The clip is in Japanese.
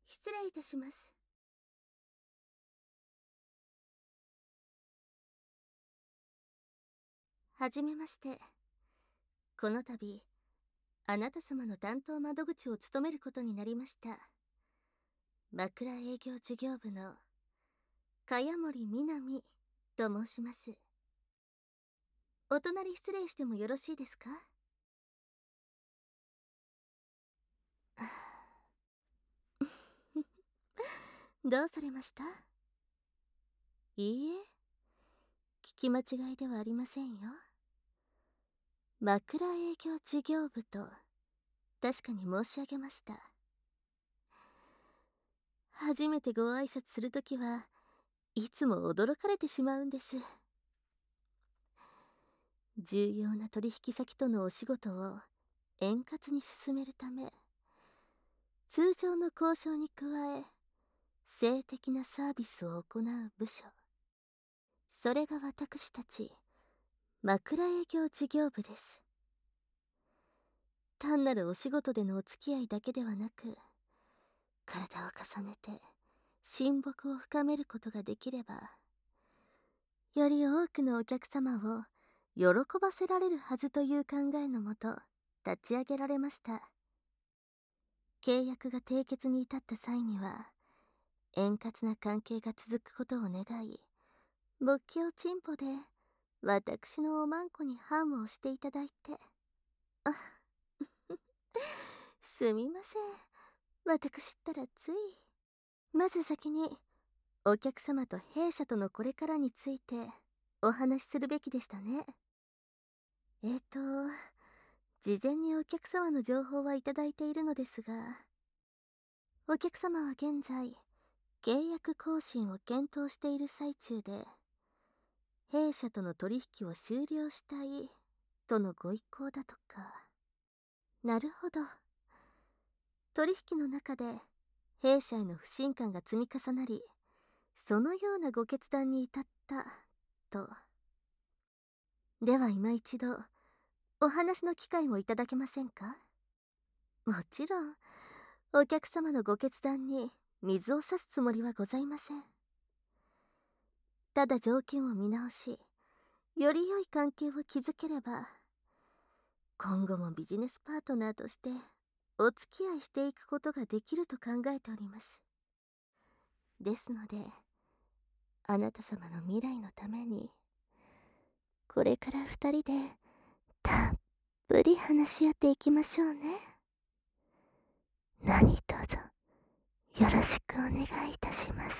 失礼いたします。はじめまして。この度、あなた様の担当窓口を務めることになりました。枕営業事業部の茅森みなみと申します。お隣失礼してもよろしいですか？どうされました？いいえ、聞き間違いではありませんよ。枕営業事業部と確かに申し上げました。初めてご挨拶するときはいつも驚かれてしまうんです。重要な取引先とのお仕事を円滑に進めるため、通常の交渉に加え性的なサービスを行う部署、それが私たち枕営業事業部です。単なるお仕事でのお付き合いだけではなく、体を重ねて親睦を深めることができれば、より多くのお客様を喜ばせられるはずという考えのもと立ち上げられました。契約が締結に至った際には、円滑な関係が続くことを願い、勃起をチンポで私のおまんこにハムをしていただいて。あ、すみません。私ったらつい。まず先に、お客様と弊社とのこれからについてお話しするべきでしたね。事前にお客様の情報はいただいているのですが、お客様は現在、契約更新を検討している最中で、弊社との取引を終了したいとのご意向だとか。なるほど。取引の中で弊社への不信感が積み重なり、そのようなご決断に至ったと。では今一度お話の機会をいただけませんか？もちろんお客様のご決断に水を差すつもりはございません。ただ条件を見直し、より良い関係を築ければ、今後もビジネスパートナーとしてお付き合いしていくことができると考えております。ですので、あなた様の未来のために、これから二人でたっぷり話し合っていきましょうね。何卒よろしくお願いいたします。